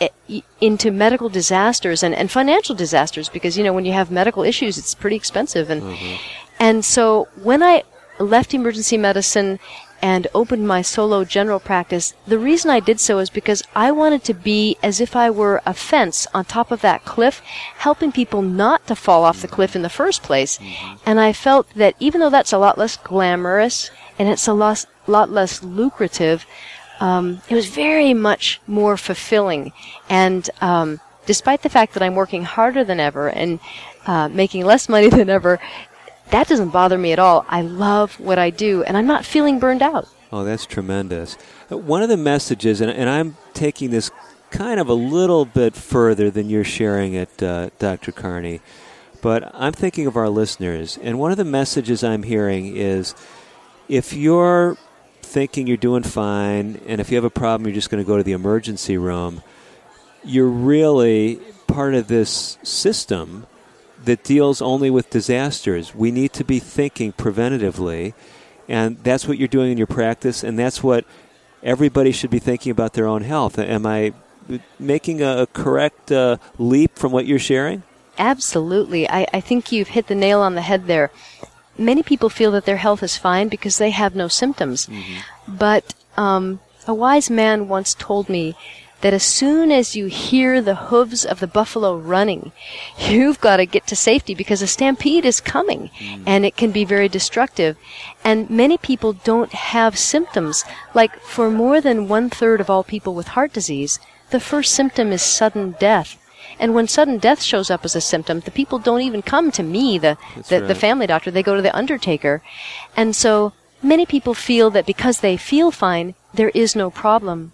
into medical disasters and financial disasters, because, when you have medical issues, it's pretty expensive. And so when I left emergency medicine and opened my solo general practice, the reason I did so is because I wanted to be as if I were a fence on top of that cliff, helping people not to fall off the cliff in the first place. And I felt that even though that's a lot less glamorous and it's a lot less lucrative, it was very much more fulfilling. And despite the fact that I'm working harder than ever and making less money than ever, that doesn't bother me at all. I love what I do, and I'm not feeling burned out. Oh, that's tremendous. One of the messages, and I'm taking this kind of a little bit further than you're sharing it, Dr. Carney, but I'm thinking of our listeners, and one of the messages I'm hearing is, if you're thinking you're doing fine, and if you have a problem, you're just going to go to the emergency room, you're really part of this system that deals only with disasters. We need to be thinking preventatively, and that's what you're doing in your practice, and that's what everybody should be thinking about their own health. Am I making a correct leap from what you're sharing? Absolutely. I think you've hit the nail on the head there. Many people feel that their health is fine because they have no symptoms. But a wise man once told me that as soon as you hear the hooves of the buffalo running, you've got to get to safety, because a stampede is coming, and it can be very destructive. And many people don't have symptoms. Like, for more than 1/3 of all people with heart disease, the first symptom is sudden death. And when sudden death shows up as a symptom, the people don't even come to me, the family doctor. They go to the undertaker. And so many people feel that because they feel fine, there is no problem.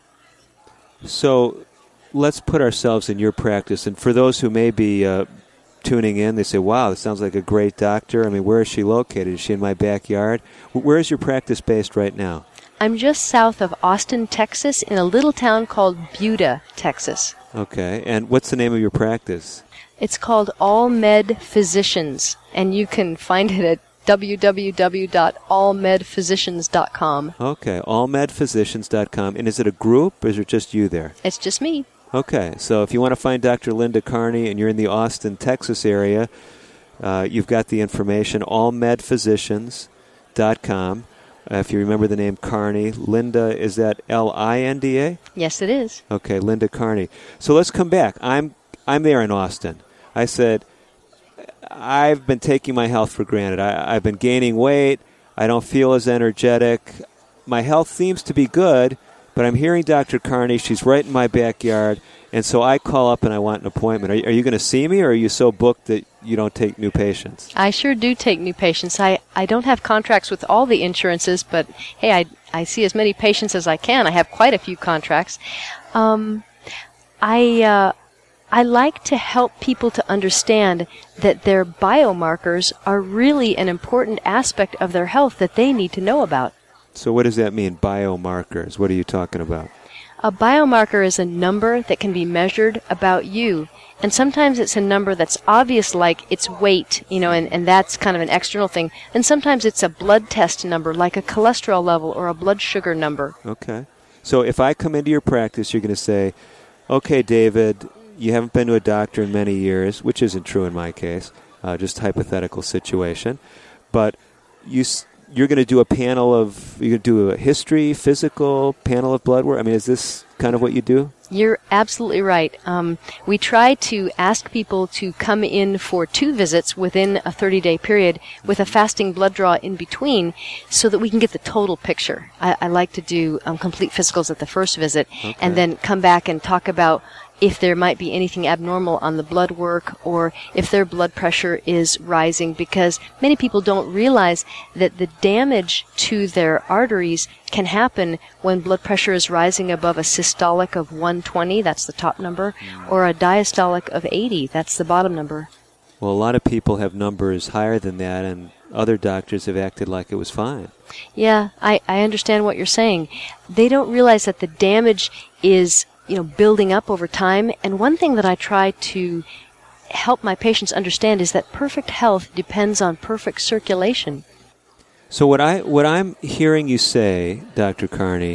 So let's put ourselves in your practice. And for those who may be tuning in, they say, wow, this sounds like a great doctor. I mean, where is she located? Is she in my backyard? Where is your practice based right now? I'm just south of Austin, Texas, in a little town called Buda, Texas. Okay. And what's the name of your practice? It's called All Med Physicians, and you can find it at www.allmedphysicians.com. Okay, allmedphysicians.com. And is it a group, or is it just you there? It's just me. Okay, so if you want to find Dr. Linda Carney and you're in the Austin, Texas area, you've got the information, allmedphysicians.com. If you remember the name Carney, Linda, is that Linda? Yes, it is. Okay, Linda Carney. So let's come back. I'm there in Austin. I said, I've been taking my health for granted. I've been gaining weight. I don't feel as energetic. My health seems to be good, but I'm hearing Dr. Carney. She's right in my backyard, and so I call up and I want an appointment. Are you going to see me, or are you so booked that you don't take new patients? I sure do take new patients. I don't have contracts with all the insurances, but, hey, I see as many patients as I can. I have quite a few contracts. I like to help people to understand that their biomarkers are really an important aspect of their health that they need to know about. So what does that mean, biomarkers? What are you talking about? A biomarker is a number that can be measured about you. And sometimes it's a number that's obvious, like its weight, and that's kind of an external thing. And sometimes it's a blood test number, like a cholesterol level or a blood sugar number. Okay. So if I come into your practice, you're going to say, okay, David, you haven't been to a doctor in many years, which isn't true in my case, just a hypothetical situation. But you're going to do a panel of, you're going to do a history, physical, panel of blood work? I mean, is this kind of what you do? You're absolutely right. We try to ask people to come in for 2 visits within a 30-day period with a fasting blood draw in between so that we can get the total picture. I like to do complete physicals at the first visit, and then come back and talk about if there might be anything abnormal on the blood work or if their blood pressure is rising, because many people don't realize that the damage to their arteries can happen when blood pressure is rising above a systolic of 120, that's the top number, or a diastolic of 80, that's the bottom number. Well, a lot of people have numbers higher than that, and other doctors have acted like it was fine. Yeah, I understand what you're saying. They don't realize that the damage is, building up over time. And one thing that I try to help my patients understand is that perfect health depends on perfect circulation. So what I'm hearing you say, Dr. Carney,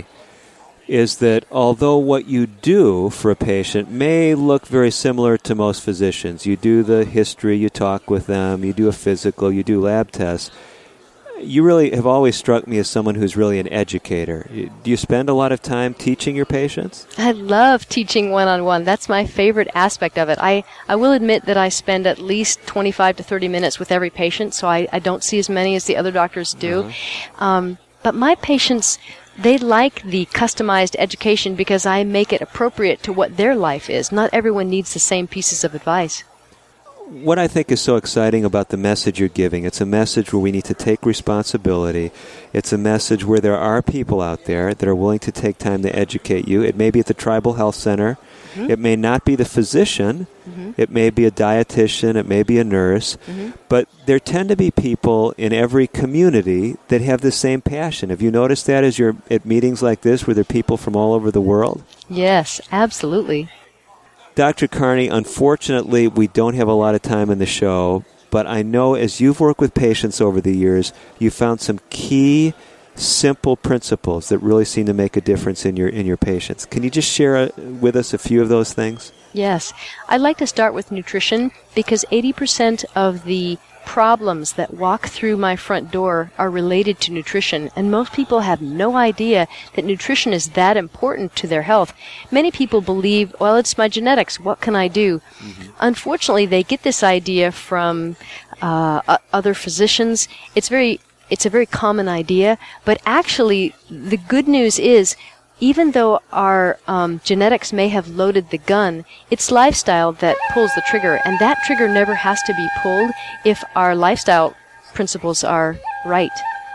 is that although what you do for a patient may look very similar to most physicians, you do the history, you talk with them, you do a physical, you do lab tests, you really have always struck me as someone who's really an educator. Do you spend a lot of time teaching your patients? I love teaching one-on-one. That's my favorite aspect of it. I will admit that I spend at least 25 to 30 minutes with every patient, so I don't see as many as the other doctors do. But my patients, they like the customized education because I make it appropriate to what their life is. Not everyone needs the same pieces of advice. What I think is so exciting about the message you're giving, it's a message where we need to take responsibility. It's a message where there are people out there that are willing to take time to educate you. It may be at the Tribal Health Center. Mm-hmm. It may not be the physician. Mm-hmm. It may be a dietitian. It may be a nurse. Mm-hmm. But there tend to be people in every community that have the same passion. Have you noticed that as you're at meetings like this where there are people from all over the world? Yes, absolutely. Dr. Carney, unfortunately, we don't have a lot of time in the show, but I know as you've worked with patients over the years, you found some key, simple principles that really seem to make a difference in your patients. Can you just share with us a few of those things? Yes. I'd like to start with nutrition because 80% of the problems that walk through my front door are related to nutrition, and most people have no idea that nutrition is that important to their health. Many people believe, well, it's my genetics, what can I do? Mm-hmm. Unfortunately, they get this idea from other physicians. It's a very common idea, but actually the good news is even though our genetics may have loaded the gun, it's lifestyle that pulls the trigger, and that trigger never has to be pulled if our lifestyle principles are right.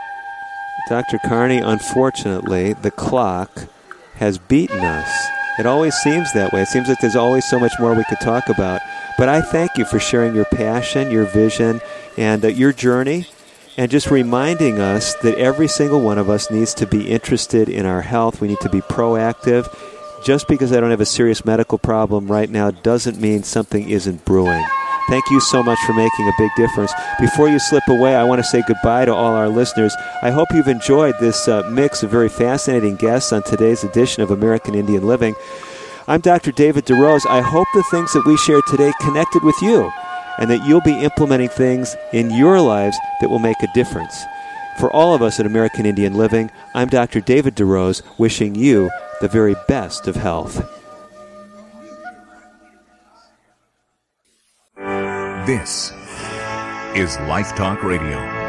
Dr. Carney, unfortunately, the clock has beaten us. It always seems that way. It seems like there's always so much more we could talk about. But I thank you for sharing your passion, your vision, and your journey, and just reminding us that every single one of us needs to be interested in our health. We need to be proactive. Just because I don't have a serious medical problem right now doesn't mean something isn't brewing. Thank you so much for making a big difference. Before you slip away, I want to say goodbye to all our listeners. I hope you've enjoyed this mix of very fascinating guests on today's edition of American Indian Living. I'm Dr. David DeRose. I hope the things that we shared today connected with you, and that you'll be implementing things in your lives that will make a difference. For all of us at American Indian Living, I'm Dr. David DeRose, wishing you the very best of health. This is Life Talk Radio.